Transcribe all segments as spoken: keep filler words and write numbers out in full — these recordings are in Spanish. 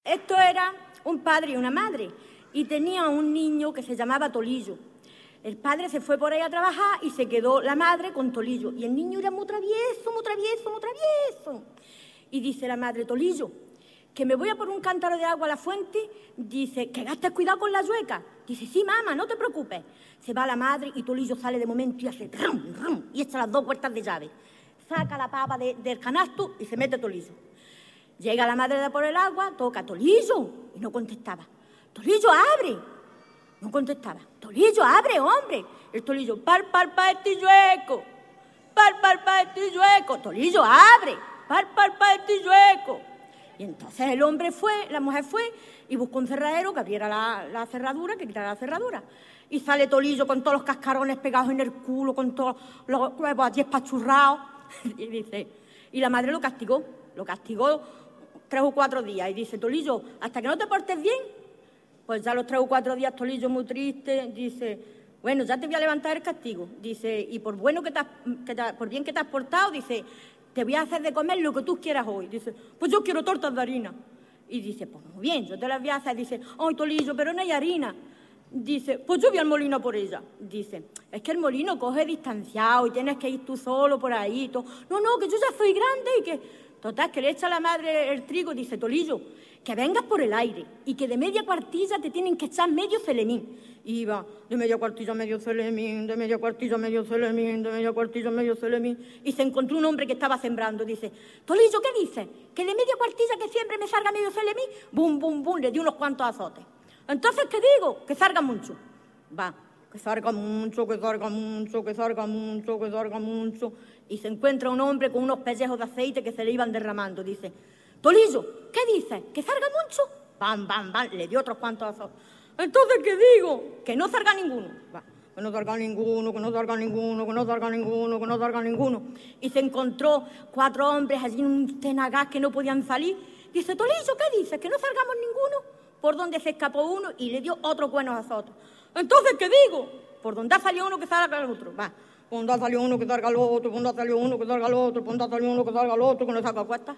Esto era un padre y una madre, y tenía un niño que se llamaba Tolillo. El padre se fue por ahí a trabajar y se quedó la madre con Tolillo. Y el niño era muy travieso, muy travieso, muy travieso. Y dice la madre: Tolillo, que me voy a por un cántaro de agua a la fuente. Dice: que gastes cuidado con la yueca. Dice: sí, mamá, no te preocupes. Se va la madre y Tolillo sale de momento y hace rum, rum, y echa las dos puertas de llave. Saca la papa de, del canasto y se mete Tolillo. Llega la madre de por el agua, toca: Tolillo, y no contestaba. Tolillo, abre. No contestaba. Tolillo, abre, hombre. El Tolillo: par, par, par, estillueco. Par, par, par, estillueco. Tolillo, abre. Par, par, par, estillueco. Y entonces el hombre fue, la mujer fue y buscó un cerradero que abriera la, la cerradura, que quitara la cerradura. Y sale Tolillo con todos los cascarones pegados en el culo, con todos los huevos allí espachurrados. Y dice, y la madre lo castigó, lo castigó tres o cuatro días. Y dice: Tolillo, hasta que no te portes bien. Pues ya los tres o cuatro días Tolillo muy triste, dice: bueno, ya te voy a levantar el castigo. Dice: y por bueno que te has, que te, por bien que te has portado, dice, te voy a hacer de comer lo que tú quieras hoy. Dice: pues yo quiero tortas de harina. Y dice: pues muy bien, yo te las voy a hacer. Dice: ay, Tolillo, pero no hay harina. Dice: pues yo voy al molino por ella. Dice: es que el molino coge distanciado y tienes que ir tú solo por ahí. Todo. No, no, que yo ya soy grande y que... Total, que le echa a la madre el trigo. Dice: Tolillo, que vengas por el aire y que de media cuartilla te tienen que echar medio celemín. Y iba de media cuartilla medio celemín, de media cuartilla medio celemín, de media cuartilla medio celemín. Y se encontró un hombre que estaba sembrando. Dice: Tolillo, ¿qué dices? ¿Que de media cuartilla que siempre me salga medio celemín? Bum, bum, bum, le dio unos cuantos azotes. Entonces, ¿qué digo? Que salga mucho. Va, que salga mucho, que salga mucho, que salga mucho, que salga mucho. Y se encuentra un hombre con unos pellejos de aceite que se le iban derramando. Dice: Tolillo, ¿qué dices? ¿Que salga mucho? Bam, bam, bam, le dio otros cuantos azotes. Entonces, ¿qué digo? Que no salga ninguno. Va, que no salga ninguno, que no salga ninguno, que no salga ninguno, que no salga ninguno. Y se encontró cuatro hombres allí en un tenagás que no podían salir. Dice: Tolillo, ¿qué dices? ¿Que no salgamos ninguno? Por donde se escapó uno y le dio otros buenos azotes. Entonces, ¿qué digo? Por donde ha salido uno que salga el otro. Va, por donde ha salido uno que salga el otro, por donde ha salido uno que salga el otro, por donde ha salido uno que salga el otro, que no saca cuesta.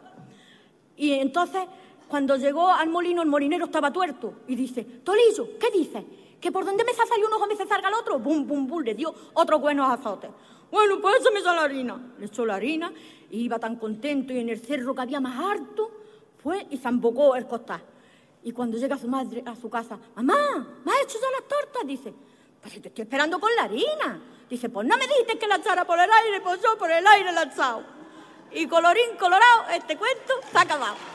Y entonces, cuando llegó al molino, el molinero estaba tuerto. Y dice: Tolillo, ¿qué dices? ¿Que por donde me ha salido uno me se salga el otro? Bum, bum, bum, le dio otros buenos azotes. Bueno, pues eso me echó la harina. Le echó la harina y iba tan contento, y en el cerro que había más harto, fue y zambocó el costal. Y cuando llega su madre a su casa: mamá, ¿me has hecho ya las tortas? Dice: pues te estoy esperando con la harina. Dice: pues no me dijiste que la echara por el aire, pues yo por el aire la he echado. Y colorín colorado, este cuento se ha acabado.